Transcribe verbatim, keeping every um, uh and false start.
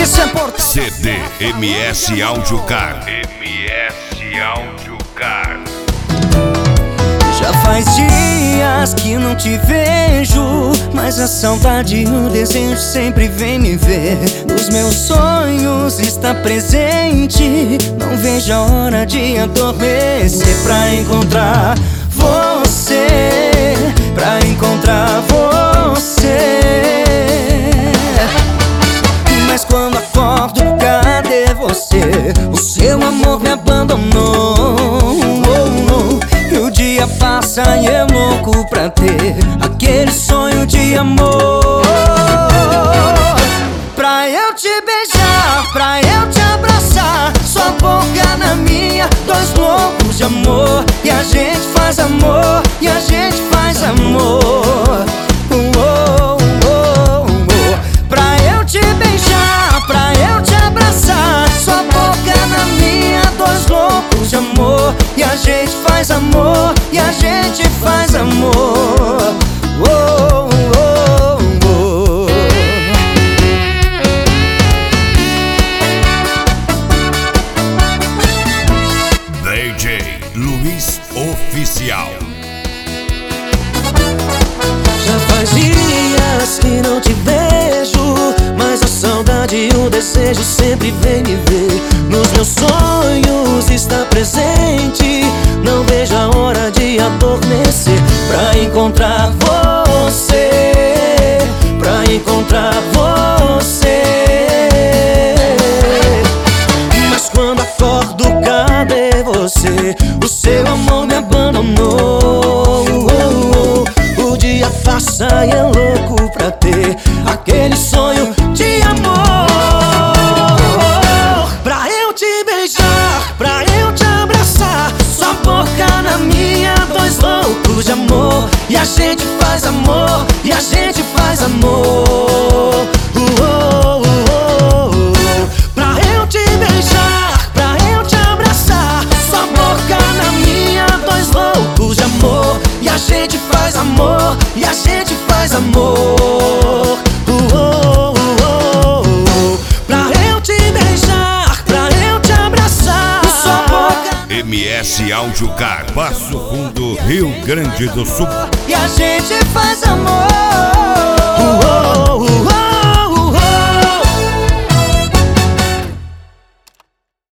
Isso é importante. C D M S Áudio Car. M S Áudio Car. Já faz dias que não te vejo, mas a saudade e o desejo sempre vem me ver. Nos meus sonhos está presente, não vejo a hora de adormecer pra encontrar você, pra encontrar você. Mas quando acordo, cadê você? O seu amor me abandonou. E o dia passa e eu louco pra ter aquele sonho de amor. Pra eu te beijar, pra eu te abraçar, sua boca na minha, dois loucos de amor. E a gente faz amor, e a gente faz amor. Oh, oh, oh, oh. Pra eu te beijar, pra eu te abraçar, sua boca na minha, dois loucos de amor. E a gente faz amor, e a gente faz amor. Oh, oh, oh. D J Luiz Oficial. Já faz dias que não te vejo, mas a saudade e o desejo sempre vem me ver. Nos meus sonhos está presente, não vejo a hora de adormecer pra encontrar você, pra encontrar você. Mas quando acordo, cadê você? O seu amor me abandonou. O dia passa e é louco pra ter aquele sonho de amor. Pra eu te beijar, pra eu te abraçar, sua boca na minha, dois loucos de amor. E a gente faz amor, e a gente faz amor. Uh, oh, uh, oh, oh. Pra eu te beijar, pra eu te abraçar, sua boca na minha, dois loucos de amor. E a gente faz amor, e a gente faz amor. Uh, oh, uh, oh, oh. Pra eu te beijar, pra eu te abraçar, sua boca. M S Áudio Car, Passo Fundo, Rio Grande do Sul. E a gente faz amor.